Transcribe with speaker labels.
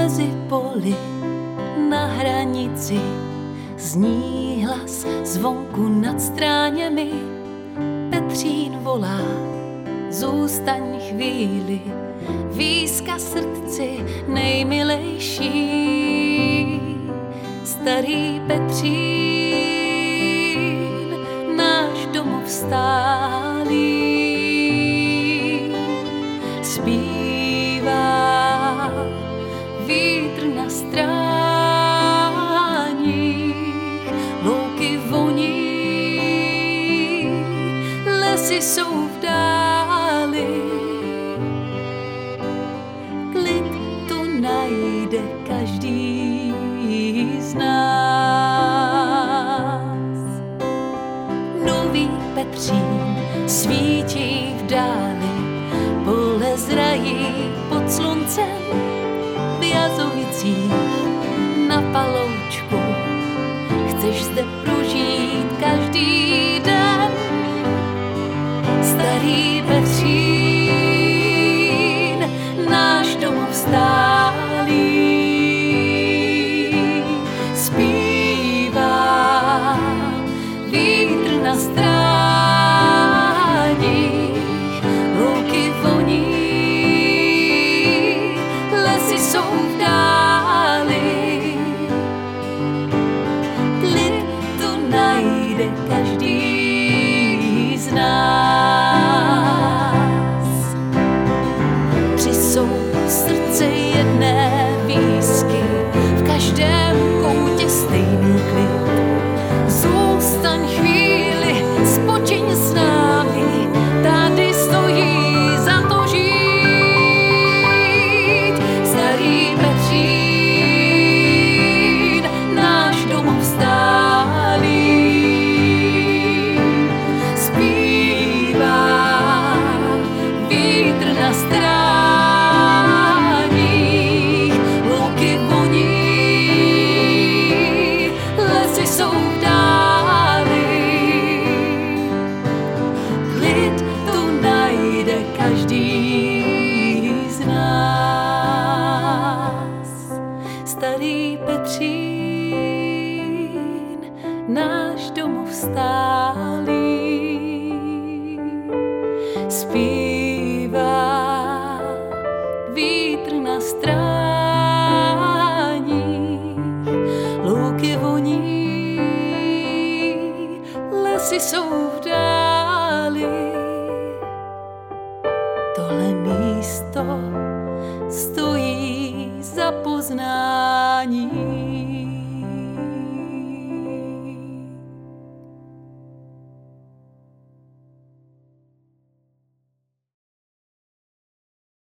Speaker 1: mezi poli na hranici zní hlas zvonku nad stráněmi. Petřín volá, zůstaň chvíli, výzka srdci nejmilejší. Starý Petřín, náš domov stálý, zpívá vítr na stráních, louky voní, lesy jsou v dáli. Klid tu najde každý z nás. Nový Petřín svítí v dáli, pole zrají pod sluncem, v Jazovicích na paloučku. Chceš zde prožít každý den. Starý Petřín, náš domov stálý, zpívá vítr na stráních, louky voní, lesy jsou v dáli. Klid tu najde každý z nás. Tři jsou srdce jedné výzky, v každém koutě stejný klid. Zůstaň chvíli, spočiň s námi, tady stojí za to žít. Starý Petřín, náš domov stálý, zpívá vítr na stráních, louky voní, lesy jsou v dáli. Klid tu najde každý z nás. Starý Petřín, náš domov stálý, zpívá vítr na stráních, louky voní, lesy jsou v dáli. Tohle místo stojí za poznání.